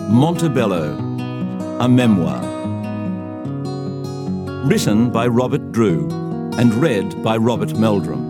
Montebello, a memoir. Written by Robert Drew and read by Robert Meldrum.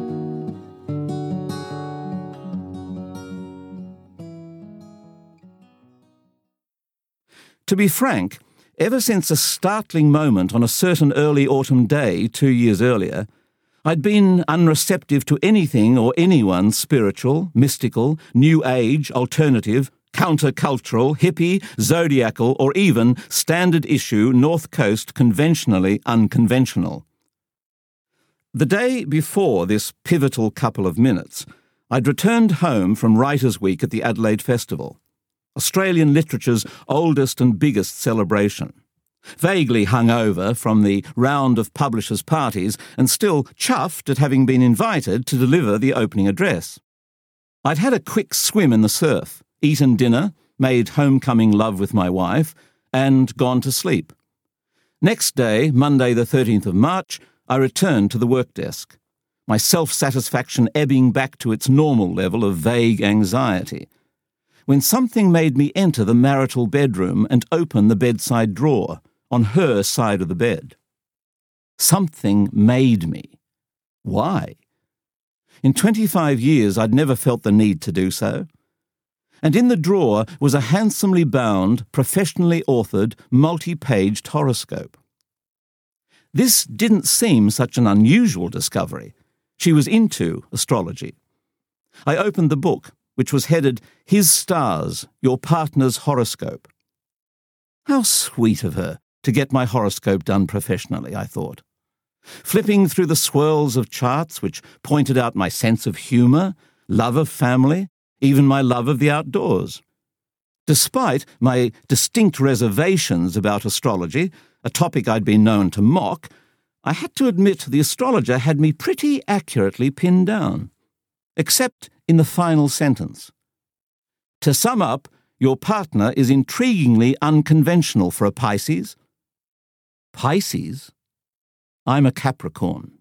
To be frank, ever since a startling moment on a certain early autumn day 2 years earlier, I'd been unreceptive to anything or anyone spiritual, mystical, new age, alternative, countercultural, hippie, zodiacal, or even standard issue North Coast conventionally unconventional. The day before this pivotal couple of minutes, I'd returned home from Writers' Week at the Adelaide Festival, Australian literature's oldest and biggest celebration. Vaguely hungover from the round of publishers' parties and still chuffed at having been invited to deliver the opening address. I'd had a quick swim in the surf, eaten dinner, made homecoming love with my wife, and gone to sleep. Next day, Monday the 13th of March, I returned to the work desk, my self-satisfaction ebbing back to its normal level of vague anxiety, when something made me enter the marital bedroom and open the bedside drawer on her side of the bed. Something made me. Why? In 25 years, I'd never felt the need to do so. And in the drawer was a handsomely bound, professionally authored, multi-paged horoscope. This didn't seem such an unusual discovery. She was into astrology. I opened the book, which was headed, His Stars, Your Partner's Horoscope. How sweet of her to get my horoscope done professionally, I thought. Flipping through the swirls of charts which pointed out my sense of humour, love of family, even my love of the outdoors. Despite my distinct reservations about astrology, a topic I'd been known to mock, I had to admit the astrologer had me pretty accurately pinned down. Except in the final sentence. To sum up, your partner is intriguingly unconventional for a Pisces. Pisces? I'm a Capricorn.